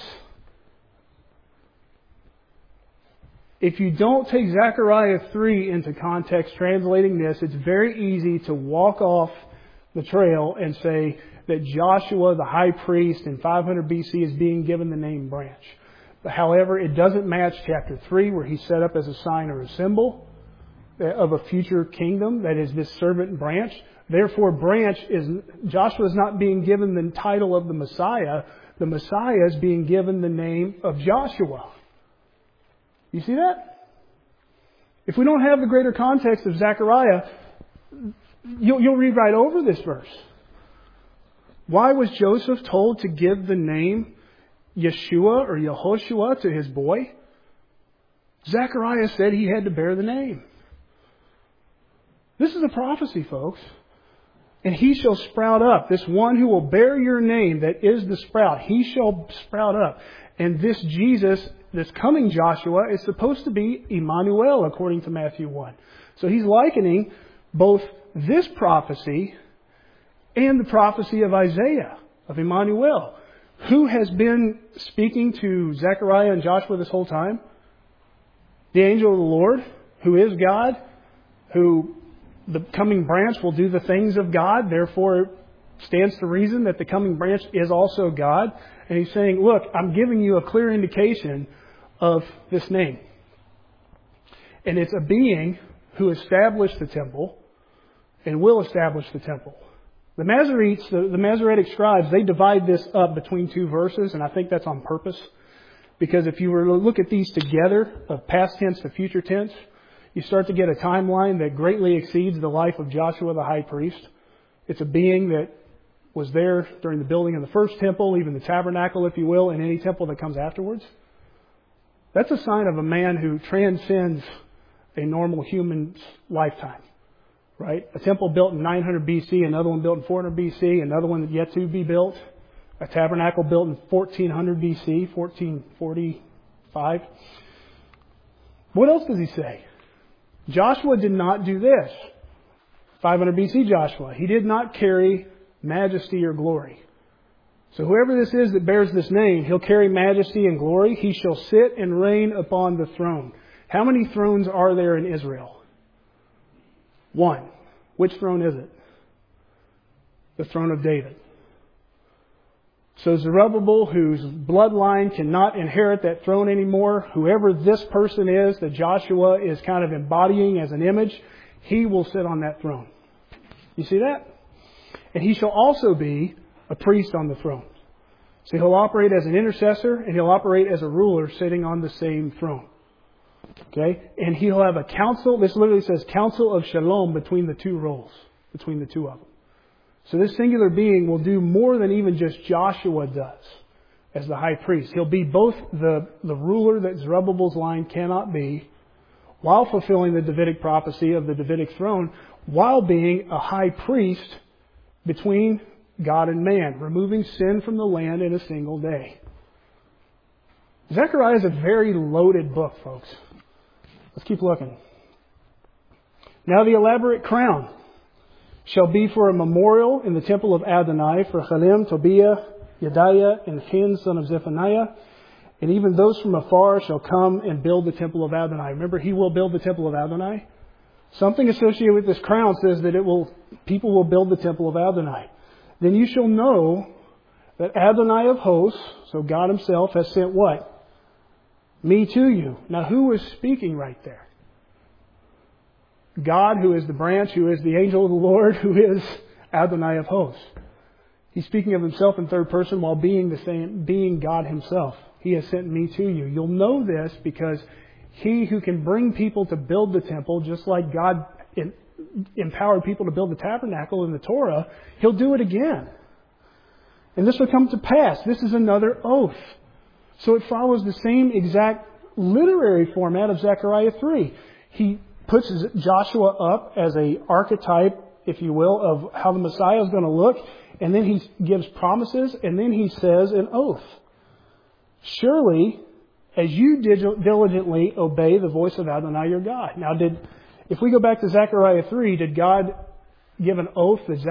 [SPEAKER 1] If you don't take Zechariah 3 into context translating this, it's very easy to walk off the trail and say that Joshua, the high priest in 500 BC, is being given the name branch. But however, it doesn't match chapter 3 where he's set up as a sign or a symbol of a future kingdom that is this servant branch. Therefore, Joshua is not being given the title of the Messiah. The Messiah is being given the name of Joshua. You see that? If we don't have the greater context of Zechariah, you'll read right over this verse. Why was Joseph told to give the name Yeshua or Yehoshua to his boy? Zechariah said he had to bear the name. This is a prophecy, folks. And he shall sprout up. This one who will bear your name, that is the sprout, he shall sprout up. And this Jesus, this coming Joshua, is supposed to be Emmanuel, according to Matthew 1. So he's likening both this prophecy and the prophecy of Isaiah, of Emmanuel. Who has been speaking to Zechariah and Joshua this whole time? The angel of the Lord, who is God, who the coming branch will do the things of God. Therefore, it stands to reason that the coming branch is also God. And he's saying, look, I'm giving you a clear indication of this name. And it's a being who established the temple and will establish the temple. The Masoretes, the Masoretic scribes, they divide this up between two verses, and I think that's on purpose. Because if you were to look at these together, of past tense to future tense, you start to get a timeline that greatly exceeds the life of Joshua the high priest. It's a being that was there during the building of the first temple, even the tabernacle, if you will, and any temple that comes afterwards. That's a sign of a man who transcends a normal human's lifetime. Right? A temple built in 900 BC, another one built in 400 BC, another one yet to be built. A tabernacle built in 1400 BC, 1445. What else does he say? Joshua did not do this. 500 BC Joshua. He did not carry majesty or glory. So whoever this is that bears this name, he'll carry majesty and glory. He shall sit and reign upon the throne. How many thrones are there in Israel? One. Which throne is it? The throne of David. So Zerubbabel, whose bloodline cannot inherit that throne anymore, whoever this person is that Joshua is kind of embodying as an image, he will sit on that throne. You see that? And he shall also be a priest on the throne. So he'll operate as an intercessor and he'll operate as a ruler sitting on the same throne. Okay? And he'll have a council. This literally says council of shalom between the two roles, between the two of them. So this singular being will do more than even just Joshua does as the high priest. He'll be both the ruler that Zerubbabel's line cannot be, while fulfilling the Davidic prophecy of the Davidic throne, while being a high priest between God and man, removing sin from the land in a single day. Zechariah is a very loaded book, folks. Let's keep looking. Now the elaborate crown shall be for a memorial in the temple of Adonai for Chalim, Tobiah, Yediah, and Hin, son of Zephaniah. And even those from afar shall come and build the temple of Adonai. Remember, he will build the temple of Adonai. Something associated with this crown says that people will build the temple of Adonai. Then you shall know that Adonai of hosts, so God himself, has sent what? Me to you. Now who is speaking right there? God, who is the branch, who is the angel of the Lord, who is Adonai of hosts. He's speaking of himself in third person while being God himself. He has sent me to you. You'll know this because he who can bring people to build the temple, just like God empowered people to build the tabernacle in the Torah, he'll do it again. And this will come to pass. This is another oath. So it follows the same exact literary format of Zechariah 3. He puts Joshua up as an archetype, if you will, of how the Messiah is going to look. And then he gives promises. And then he says an oath. Surely, as you diligently obey the voice of Adonai your God. Now, if we go back to Zechariah 3, did God give an oath that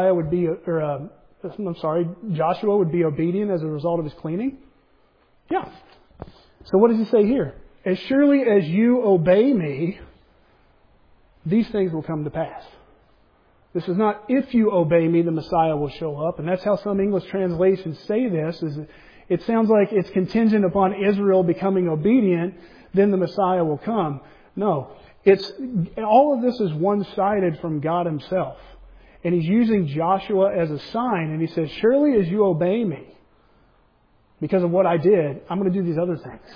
[SPEAKER 1] Joshua would be obedient as a result of his cleaning? Yeah. So what does he say here? As surely as you obey me, these things will come to pass. This is not if you obey me, the Messiah will show up. And that's how some English translations say this. It sounds like it's contingent upon Israel becoming obedient, then the Messiah will come. No. All of this is one-sided from God himself. And he's using Joshua as a sign. And he says, surely as you obey me, because of what I did, I'm going to do these other things.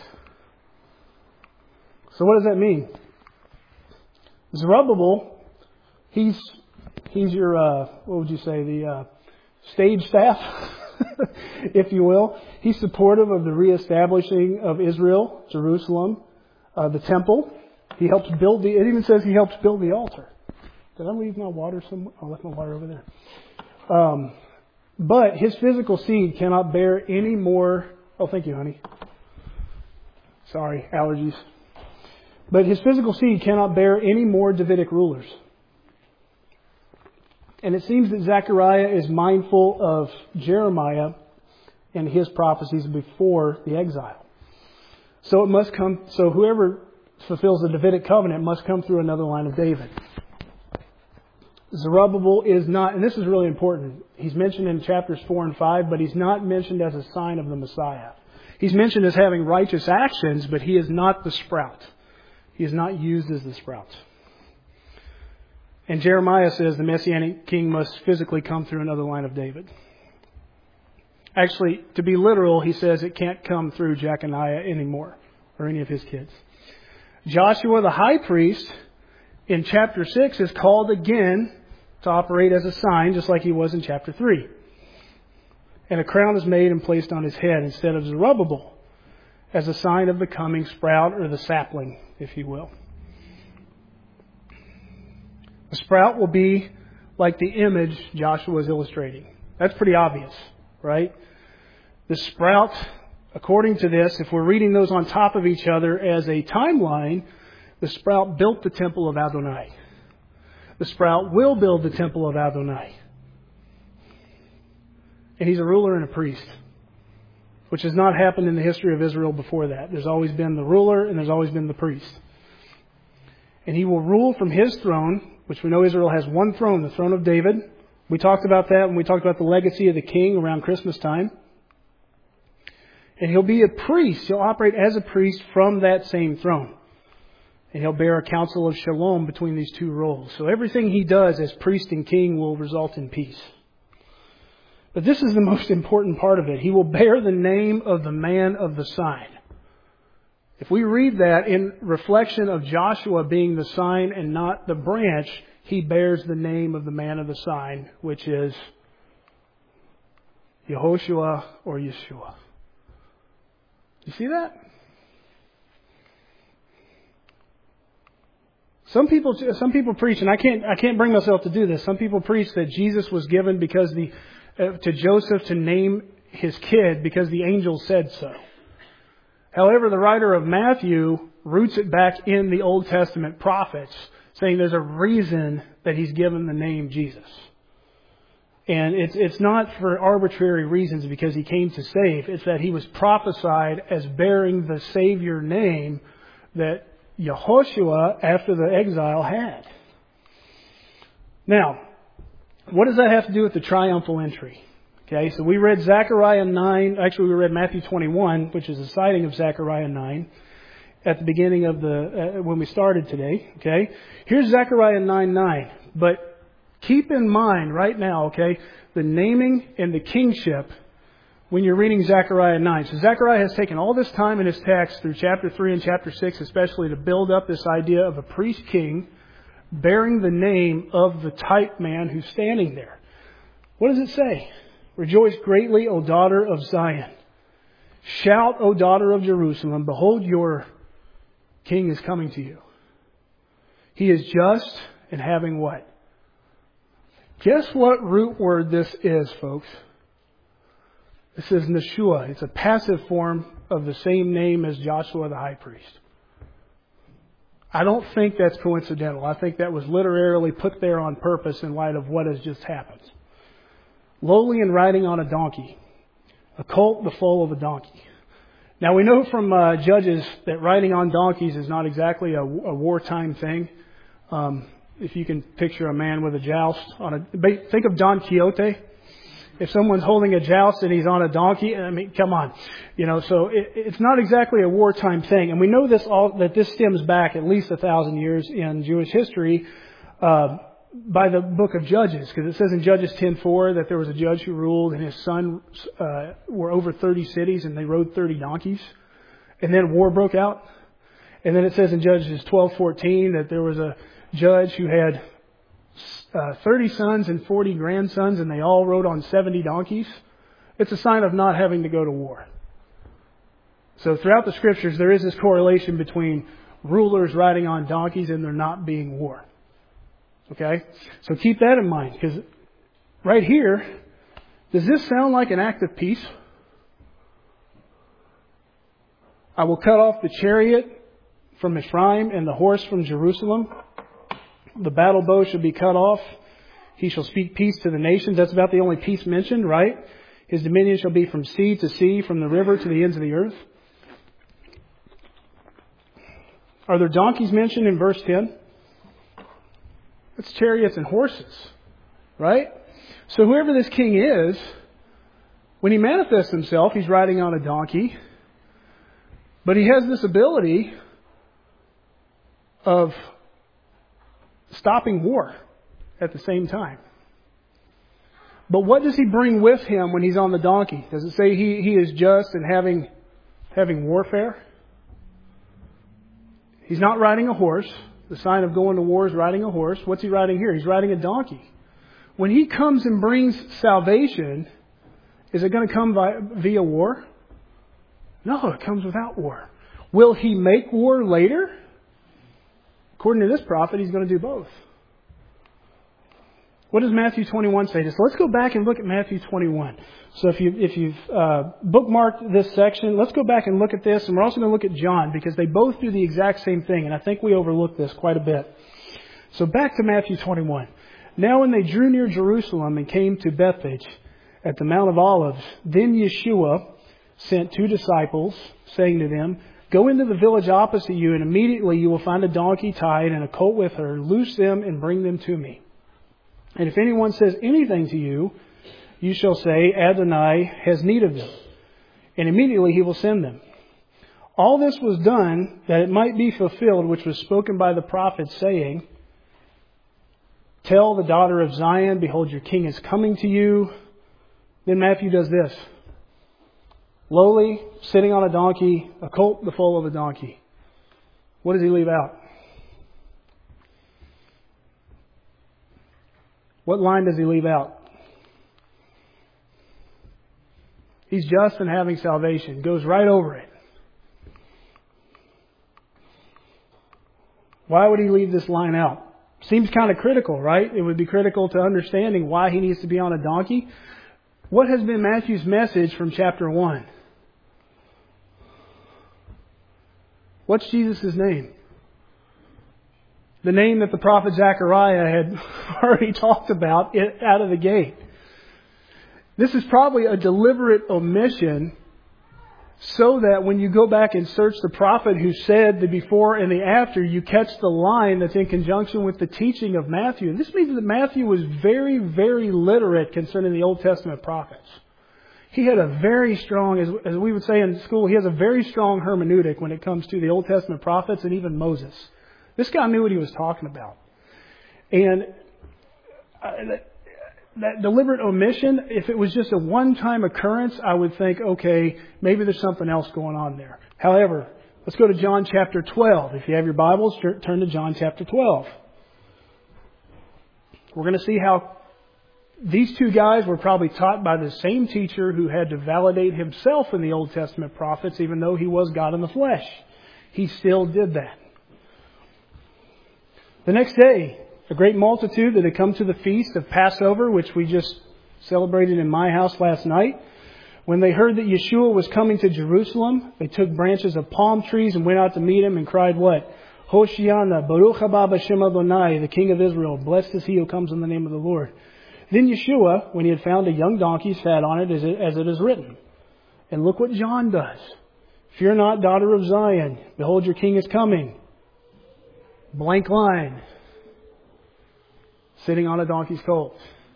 [SPEAKER 1] So what does that mean? Zerubbabel, he's your, what would you say, the stage staff, if you will. He's supportive of the reestablishing of Israel, Jerusalem, the temple. He helps build it even says he helps build the altar. Did I leave my water somewhere? I left my water over there. But his physical seed cannot bear any more. Oh, thank you, honey. Sorry, allergies. But his physical seed cannot bear any more Davidic rulers. And it seems that Zechariah is mindful of Jeremiah and his prophecies before the exile. So whoever fulfills the Davidic covenant must come through another line of David. Zerubbabel is not, and this is really important, he's mentioned in chapters 4 and 5, but he's not mentioned as a sign of the Messiah. He's mentioned as having righteous actions, but he is not the sprout. He is not used as the sprout. And Jeremiah says the Messianic king must physically come through another line of David. Actually, to be literal, he says it can't come through Jeconiah anymore, or any of his kids. Joshua, the high priest, in chapter 6 is called again to operate as a sign, just like he was in chapter 3. And a crown is made and placed on his head instead of Zerubbabel, as a sign of the coming sprout, or the sapling, if you will. The sprout will be like the image Joshua is illustrating. That's pretty obvious, right? The sprout, according to this, if we're reading those on top of each other as a timeline, the sprout built the temple of Adonai. The sprout will build the temple of Adonai. And he's a ruler and a priest, which has not happened in the history of Israel before that. There's always been the ruler and there's always been the priest. And he will rule from his throne, which we know Israel has one throne, the throne of David. We talked about that when we talked about the legacy of the king around Christmas time. And he'll be a priest. He'll operate as a priest from that same throne. And he'll bear a counsel of shalom between these two roles. So everything he does as priest and king will result in peace. But this is the most important part of it. He will bear the name of the man of the sign. If we read that in reflection of Joshua being the sign and not the branch, he bears the name of the man of the sign, which is Yehoshua or Yeshua. You see that? Some people preach, and I can't bring myself to do this. Some people preach that Jesus was given because to Joseph to name his kid because the angel said so. However, the writer of Matthew roots it back in the Old Testament prophets, saying there's a reason that he's given the name Jesus. And it's not for arbitrary reasons because he came to save. It's that he was prophesied as bearing the Savior name that Yehoshua, after the exile, had. Now, what does that have to do with the triumphal entry? Okay, so we read Zechariah 9. Actually, we read Matthew 21, which is a citing of Zechariah 9 at the beginning of when we started today. Okay, here's Zechariah 9:9. But keep in mind right now, okay, the naming and the kingship when you're reading Zechariah 9. So Zechariah has taken all this time in his text through chapter 3 and chapter 6 especially to build up this idea of a priest king bearing the name of the type man who's standing there. What does it say? Rejoice greatly, O daughter of Zion. Shout, O daughter of Jerusalem. Behold, your king is coming to you. He is just and having what? Guess what root word this is, folks? This is Neshua. It's a passive form of the same name as Joshua the high priest. I don't think that's coincidental. I think that was literally put there on purpose in light of what has just happened. Lowly and riding on a donkey. A colt, the foal of a donkey. Now we know from Judges that riding on donkeys is not exactly a wartime thing. If you can picture a man with a joust think of Don Quixote. If someone's holding a joust and he's on a donkey, I mean, come on. So it's not exactly a wartime thing. And we know that this stems back at least 1,000 years in Jewish history, by the book of Judges. Because it says in Judges 10:4 that there was a judge who ruled and his son, were over 30 cities and they rode 30 donkeys. And then war broke out. And then it says in Judges 12:14 that there was a judge who had 30 sons and 40 grandsons, and they all rode on 70 donkeys. It's a sign of not having to go to war. So throughout the scriptures, there is this correlation between rulers riding on donkeys and there not being war. Okay? So keep that in mind, because right here, does this sound like an act of peace? I will cut off the chariot from Ephraim and the horse from Jerusalem. The battle bow shall be cut off. He shall speak peace to the nations. That's about the only peace mentioned, right? His dominion shall be from sea to sea, from the river to the ends of the earth. Are there donkeys mentioned in verse 10? It's chariots and horses, right? So whoever this king is, when he manifests himself, he's riding on a donkey. But he has this ability of stopping war at the same time. But what does he bring with him when he's on the donkey? Does it say he is just and having warfare? He's not riding a horse. The sign of going to war is riding a horse. What's he riding here? He's riding a donkey. When he comes and brings salvation, is it going to come via war? No, it comes without war. Will he make war later? According to this prophet, he's going to do both. What does Matthew 21 say? So let's go back and look at Matthew 21. So if you've bookmarked this section, let's go back and look at this. And we're also going to look at John, because they both do the exact same thing. And I think we overlook this quite a bit. So back to Matthew 21. Now when they drew near Jerusalem and came to Bethphage at the Mount of Olives, then Yeshua sent 2 disciples, saying to them, Go into the village opposite you, and immediately you will find a donkey tied and a colt with her. Loose them and bring them to me. And if anyone says anything to you, you shall say, Adonai has need of them. And immediately he will send them. All this was done that it might be fulfilled, which was spoken by the prophet, saying, Tell the daughter of Zion, behold, your king is coming to you. Then Matthew does this. Lowly, sitting on a donkey, a colt, the foal of a donkey. What does he leave out? What line does he leave out? He's just and having salvation. Goes right over it. Why would he leave this line out? Seems kind of critical, right? It would be critical to understanding why he needs to be on a donkey. What has been Matthew's message from chapter 1? What's Jesus' name? The name that the prophet Zechariah had already talked about out of the gate. This is probably a deliberate omission so that when you go back and search the prophet who said the before and the after, you catch the line that's in conjunction with the teaching of Matthew. And this means that Matthew was very, very literate concerning the Old Testament prophets. He had a very strong, as we would say in school, he has a very strong hermeneutic when it comes to the Old Testament prophets and even Moses. This guy knew what he was talking about. And that deliberate omission, if it was just a one-time occurrence, I would think, okay, maybe there's something else going on there. However, let's go to John chapter 12. If you have your Bibles, turn to John chapter 12. We're going to see how these two guys were probably taught by the same teacher who had to validate himself in the Old Testament prophets, even though he was God in the flesh. He still did that. The next day, a great multitude that had come to the feast of Passover, which we just celebrated in my house last night. When they heard that Yeshua was coming to Jerusalem, they took branches of palm trees and went out to meet him and cried what? Hoshiana, Baruch haba b'shem Adonai, the King of Israel. Blessed is he who comes in the name of the Lord. Then Yeshua, when he had found a young donkey, sat on it as it is written. And look what John does. Fear not, daughter of Zion. Behold, your king is coming. Blank line. Sitting on a donkey's colt.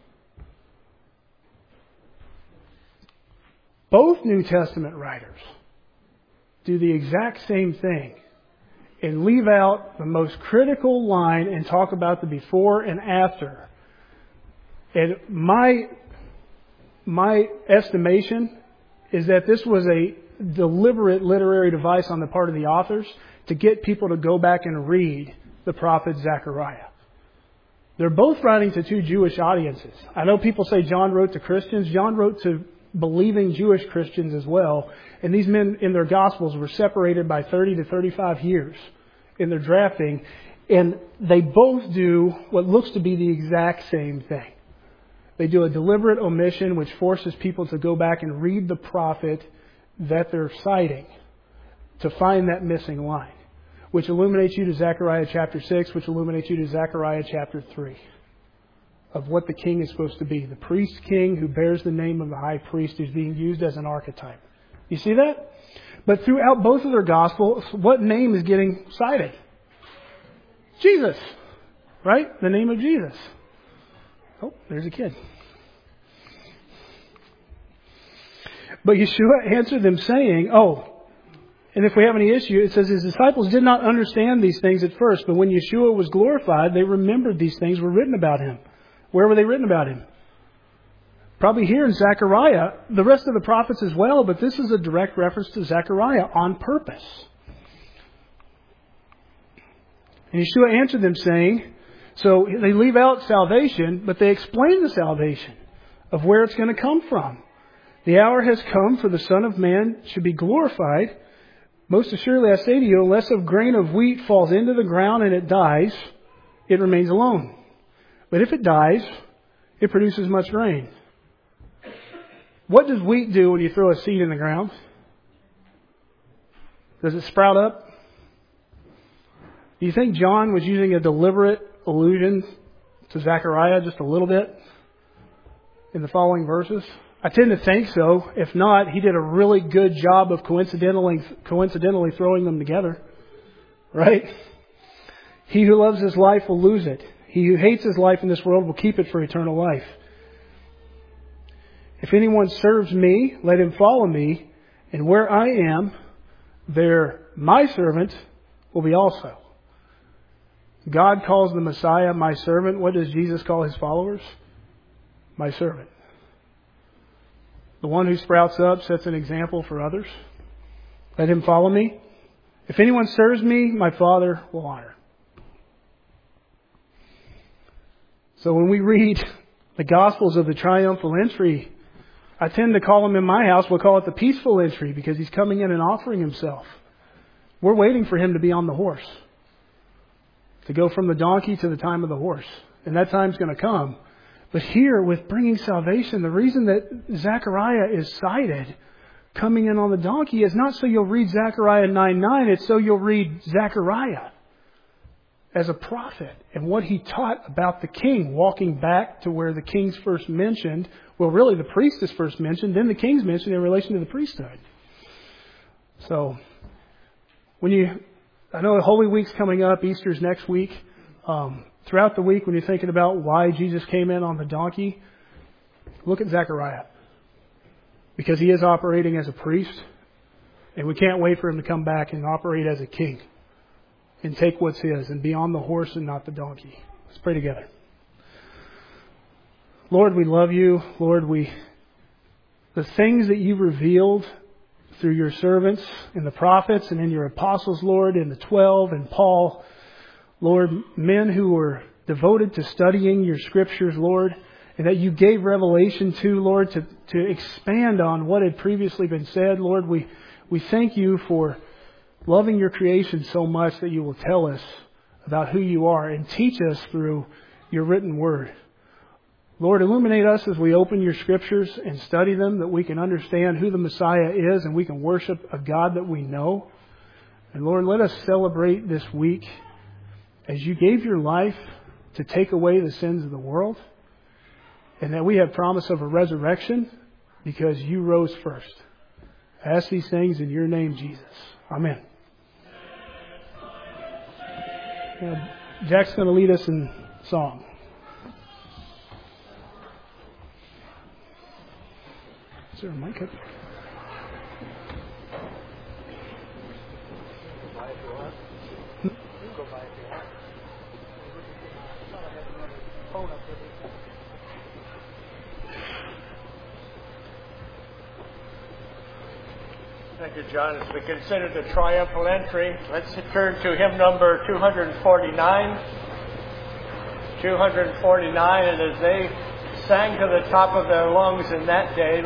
[SPEAKER 1] Both New Testament writers do the exact same thing and leave out the most critical line and talk about the before and after. And my estimation is that this was a deliberate literary device on the part of the authors to get people to go back and read the prophet Zechariah. They're both writing to two Jewish audiences. I know people say John wrote to Christians. John wrote to believing Jewish Christians as well. And these men in their Gospels were separated by 30 to 35 years in their drafting. And they both do what looks to be the exact same thing. They do a deliberate omission which forces people to go back and read the prophet that they're citing to find that missing line, which illuminates you to Zechariah chapter 6, which illuminates you to Zechariah chapter 3, of what the king is supposed to be. The priest king who bears the name of the high priest is being used as an archetype. You see that? But throughout both of their Gospels, what name is getting cited? Jesus. Right? The name of Jesus. Oh, there's a kid. But Yeshua answered them saying, and if we have any issue, it says his disciples did not understand these things at first, but when Yeshua was glorified, they remembered these things were written about him. Where were they written about him? Probably here in Zechariah, the rest of the prophets as well, but this is a direct reference to Zechariah on purpose. And Yeshua answered them saying, so they leave out salvation, but they explain the salvation of where it's going to come from. The hour has come for the Son of Man should be glorified. Most assuredly I say to you, unless a grain of wheat falls into the ground and it dies, it remains alone. But if it dies, it produces much grain. What does wheat do when you throw a seed in the ground? Does it sprout up? Do you think John was using a deliberate allusion to Zechariah just a little bit in the following verses? I tend to think so. If not, he did a really good job of coincidentally throwing them together. Right? He who loves his life will lose it. He who hates his life in this world will keep it for eternal life. If anyone serves me, let him follow me. And where I am, there my servant will be also. God calls the Messiah my servant. What does Jesus call his followers? My servant. The one who sprouts up sets an example for others. Let him follow me. If anyone serves me, my Father will honor. So when we read the Gospels of the triumphal entry, I tend to call him in my house, we'll call it the peaceful entry, because he's coming in and offering himself. We're waiting for him to be on the horse. To go from the donkey to the time of the horse. And that time's going to come. But here, with bringing salvation, the reason that Zechariah is cited coming in on the donkey is not so you'll read Zechariah 9:9, it's so you'll read Zechariah as a prophet and what he taught about the king, walking back to where the king's first mentioned. Well, really the priest is first mentioned, then the king's mentioned in relation to the priesthood. So, I know Holy Week's coming up, Easter's next week. Throughout the week, when you're thinking about why Jesus came in on the donkey, look at Zechariah. Because he is operating as a priest, and we can't wait for him to come back and operate as a king and take what's his and be on the horse and not the donkey. Let's pray together. Lord, we love you. Lord, the things that you revealed through your servants and the prophets and in your apostles, Lord, and the 12 and Paul, Lord, men who were devoted to studying your scriptures, Lord, and that you gave revelation to, Lord, to expand on what had previously been said. Lord, we thank you for loving your creation so much that you will tell us about who you are and teach us through your written word. Lord, illuminate us as we open your scriptures and study them, that we can understand who the Messiah is and we can worship a God that we know. And Lord, let us celebrate this week as you gave your life to take away the sins of the world, and that we have promise of a resurrection because you rose first. I ask these things in your name, Jesus. Amen. Jack's going to lead us in song. Is there a mic up?
[SPEAKER 2] Thank you, John. As we consider the triumphal entry, let's turn to hymn number 249. 249, and as they sang to the top of their lungs in that day,